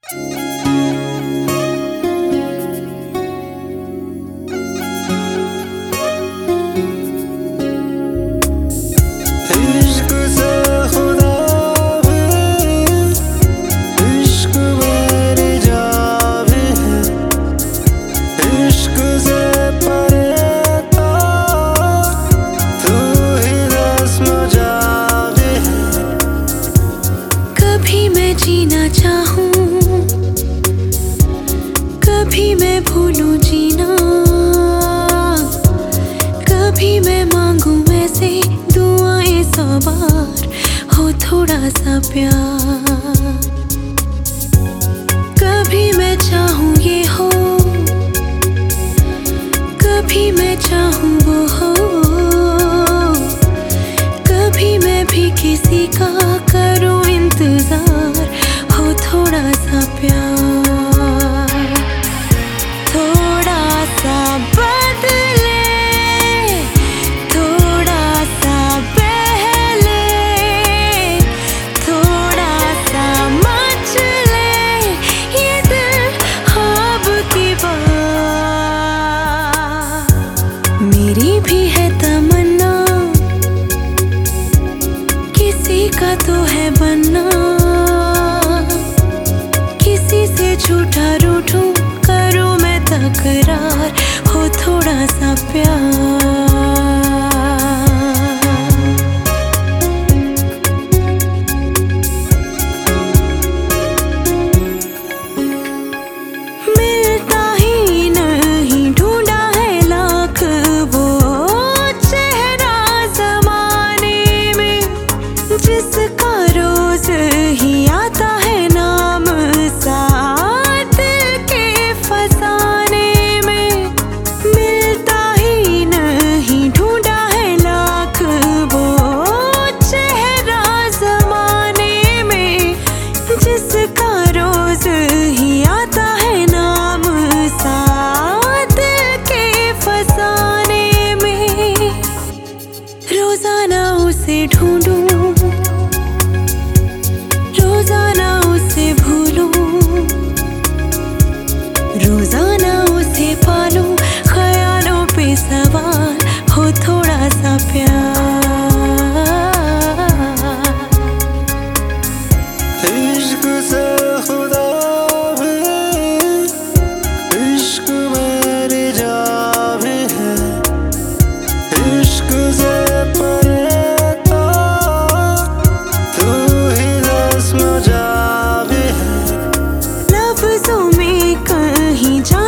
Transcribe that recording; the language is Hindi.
जीना चाहूं, कभी मैं भूलूं जीना, कभी मैं मांगूं ऐसे दुआएं 100 बार, हो थोड़ा सा प्यार। कभी मैं चाहूं ये हो, कभी मैं चाहूं वो हो, कभी मैं भी किसी का करूं इंतजार, हो थोड़ा सा प्यार। थोड़ा सा बदले, थोड़ा सा बहले, थोड़ा सा मचले ये दिल ख्वाब की बात। मेरी भी है तमन्ना, किसी का तो है बनना, किसी से झूठा रूठूं करूं मैं तकरार, हो थोड़ा सा प्यार। मिलता ही नहीं, ढूंढा है लाख वो चेहरा ज़माने में, जिसका रोज ही आता है नाम साथ के फसाने में। मिलता ही नहीं, ढूंढा है लाख वो चेहरा ज़माने में, जिसका रोज ही आता है नाम साथ के फसाने में। रोजाना उसे ढूंढूं, रोजाना उसे भूलूं, रोजाना उसे पालूं, ख्यालों पे सवार, हो थोड़ा सा प्यार। इश्क से खुदा भी, इश्क मेरी जान भी है, इश्क से परे तो तू ही रस्म जा भी है। लफ्ज़ों में कहीं जा